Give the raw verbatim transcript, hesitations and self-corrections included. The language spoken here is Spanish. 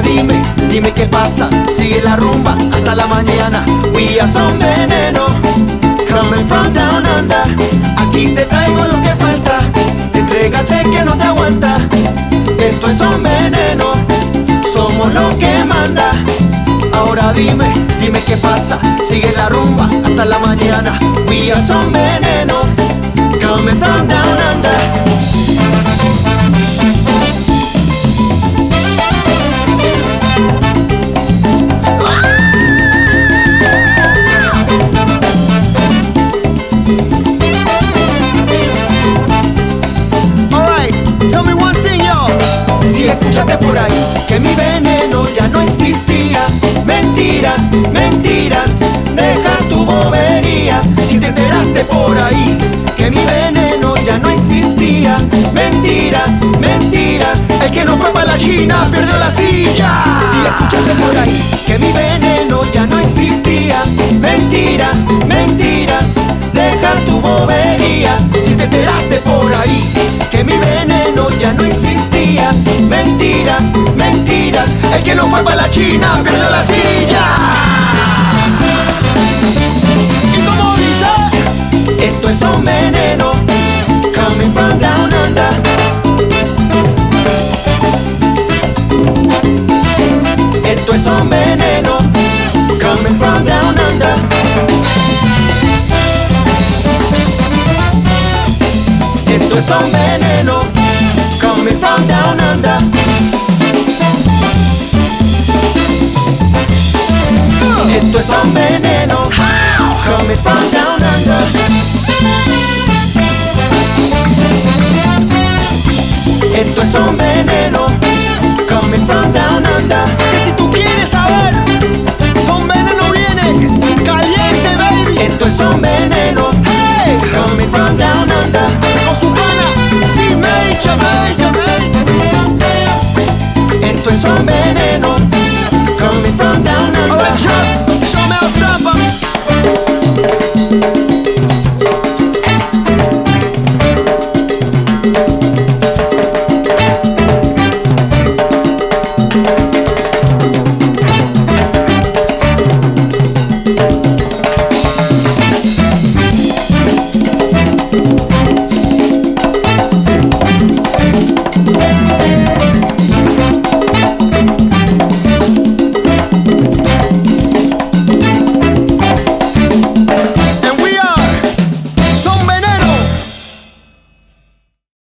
dime, dime qué pasa. Sigue la rumba hasta la mañana. We are Son Veneno, coming from down under. Aquí te traigo lo que falta. Entrégate que no te aguanta. Esto es Son Veneno, somos lo que manda. Ahora dime, dime qué pasa. Sigue la rumba hasta la mañana. We are Son Veneno, coming from down under. Escúchate por ahí, que mi veneno ya no existía. Mentiras, mentiras, deja tu bobería. Si te enteraste por ahí, que mi veneno ya no existía. Mentiras, mentiras, el que no fue para la China perdió la silla. Si escúchate por ahí, que mi veneno ya no existía. Mentiras, mentiras, deja tu bobería. Si te enteraste por ahí, que mi veneno ya no existía. Mentiras, mentiras, el que no fue para la China perdió la silla. Y como dice, esto es Son Veneno, coming from down under. Esto es Son Veneno, coming from down under. Esto es Son Veneno, coming from down under. Esto es Son Veneno, coming from down under. Esto es Son Veneno, coming from down under. Que si tú quieres saber, Son Veneno viene caliente, baby. Esto es Son Veneno, hey, coming from down under. Con su pana, sí, Major, Major, Major. Esto es Son Veneno,